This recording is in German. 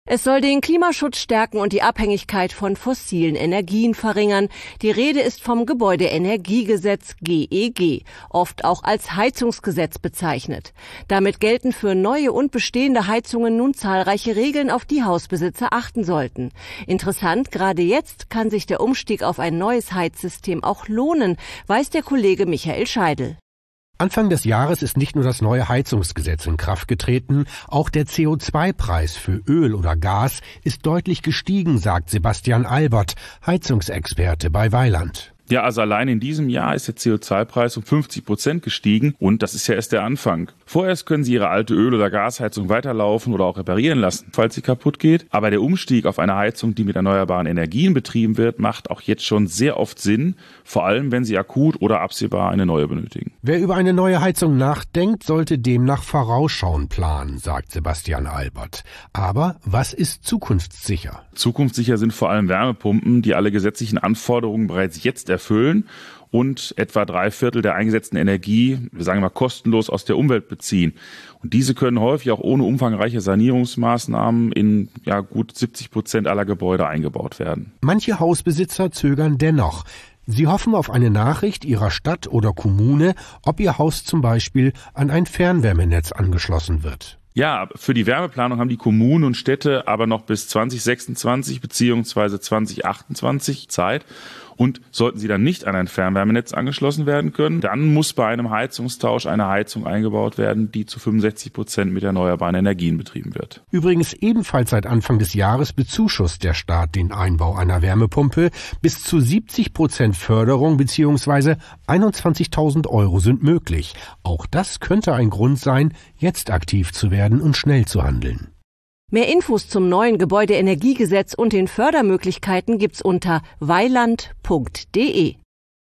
Es soll den Klimaschutz stärken und die Abhängigkeit von fossilen Energien verringern. Die Rede ist vom Gebäudeenergiegesetz GEG, oft auch als Heizungsgesetz bezeichnet. Damit gelten für neue und bestehende Heizungen nun zahlreiche Regeln, auf die Hausbesitzer achten sollten. Interessant, gerade jetzt kann sich der Umstieg auf ein neues Heizsystem auch lohnen, weiß der Kollege Michael Scheidel. Anfang des Jahres ist nicht nur das neue Heizungsgesetz in Kraft getreten, auch der CO2-Preis für Öl oder Gas ist deutlich gestiegen, sagt Sebastian Albert, Heizungsexperte bei Weiland. Ja, also allein in diesem Jahr ist der CO2-Preis um 50% gestiegen und das ist ja erst der Anfang. Vorerst können Sie Ihre alte Öl- oder Gasheizung weiterlaufen oder auch reparieren lassen, falls sie kaputt geht. Aber der Umstieg auf eine Heizung, die mit erneuerbaren Energien betrieben wird, macht auch jetzt schon sehr oft Sinn, vor allem wenn Sie akut oder absehbar eine neue benötigen. Wer über eine neue Heizung nachdenkt, sollte demnach vorausschauen planen, sagt Sebastian Albert. Aber was ist zukunftssicher? Zukunftssicher sind vor allem Wärmepumpen, die alle gesetzlichen Anforderungen bereits jetzt erfüllen und etwa 3/4 der eingesetzten Energie, wir sagen mal kostenlos aus der Umwelt beziehen. Und diese können häufig auch ohne umfangreiche Sanierungsmaßnahmen in gut 70% aller Gebäude eingebaut werden. Manche Hausbesitzer zögern dennoch. Sie hoffen auf eine Nachricht ihrer Stadt oder Kommune, ob ihr Haus zum Beispiel an ein Fernwärmenetz angeschlossen wird. Ja, für die Wärmeplanung haben die Kommunen und Städte aber noch bis 2026 bzw. 2028 Zeit. Und sollten sie dann nicht an ein Fernwärmenetz angeschlossen werden können, dann muss bei einem Heizungstausch eine Heizung eingebaut werden, die zu 65% mit erneuerbaren Energien betrieben wird. Übrigens ebenfalls seit Anfang des Jahres bezuschusst der Staat den Einbau einer Wärmepumpe. Bis zu 70% Förderung bzw. 21.000 € sind möglich. Auch das könnte ein Grund sein, jetzt aktiv zu werden und schnell zu handeln. Mehr Infos zum neuen Gebäudeenergiegesetz und den Fördermöglichkeiten gibt's unter weiland.de.